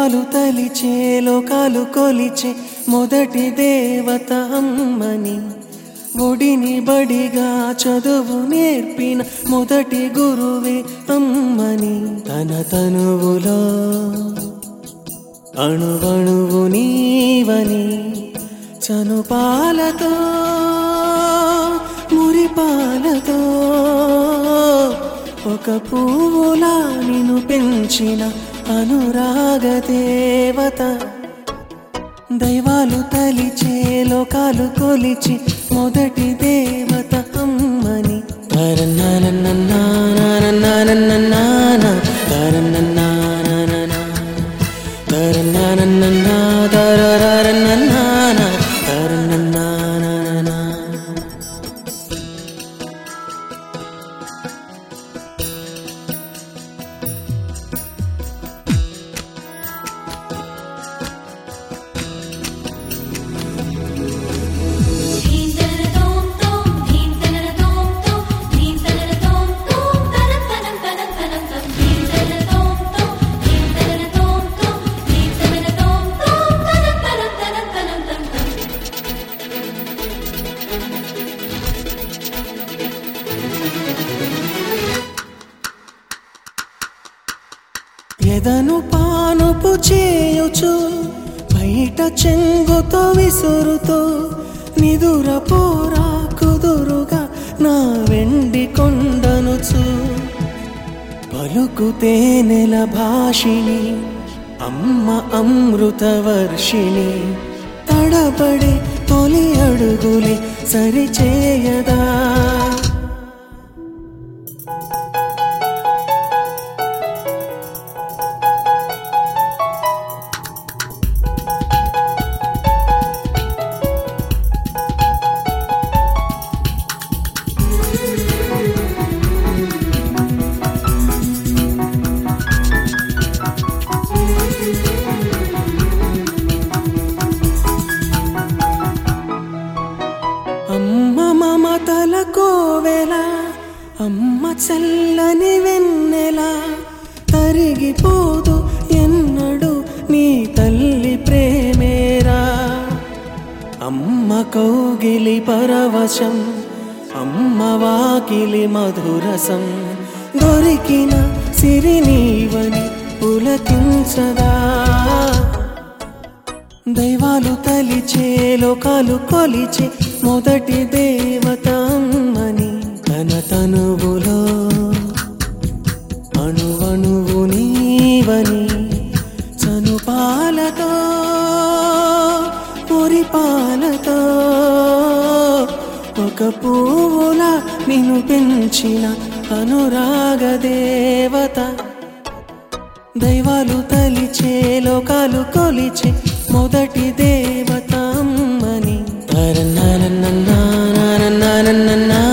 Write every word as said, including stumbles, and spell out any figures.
దైవాలు తలిచే లోకాలు కొలిచే మొదటి దేవత అమ్మని, ఒడిని బడిగా చదువు నేర్పిన మొదటి గురువే అమ్మని. తన తనువులో అణువణువు నీవని, చనుపాలతో మురిపాలతో ఒక పువ్వులా నిన్ను పెంచిన అనురాగ దేవత. దైవాలు తలిచే లోకాలు కొలిచి మొదటి దేవత అమ్మని. తరన్ననన్నన్ననన్ననన్ననన్న తరన్నన్ననన్ననన్న తరన్ననన్నన్న తరరరన్ననన్న తరన్ననన్ననన్న. ఎదను పానుపు చేయుచు బయట చెంగుతో విసురుతో నిదుర పోరా కుదురుగా నా వెండి కొండనుచు. పలుకుతే నెల భాషిణి అమ్మ అమృత వర్షిణి, తడబడే తొలి అడుగులే సరిచేయదా. అమ్మ మమతల కోవెల, అమ్మ చల్లని వెన్నెల, తరిగిపోదు ఎన్నడు నీ తల్లి ప్రేమేరా. అమ్మ కౌగిలి పరవశం, అమ్మ వాకిలి మధురసం, దొరికిన సిరి నీవని పులకించదా. దైవాలు తలిచే లోకాలు కొలిచే మొదటి దేవత అమ్మని. తన తనువులో అణువణువు నీవని, చనుపాలతో మురిపాలతో ఒక పువ్వులా నిన్ను పెంచిన అనురాగ దేవత. దైవాలు తలిచే లోకాలు కొలిచే మొదటి దేవత అమ్మని. తరన్ననన్ననన్ననన్ననన్న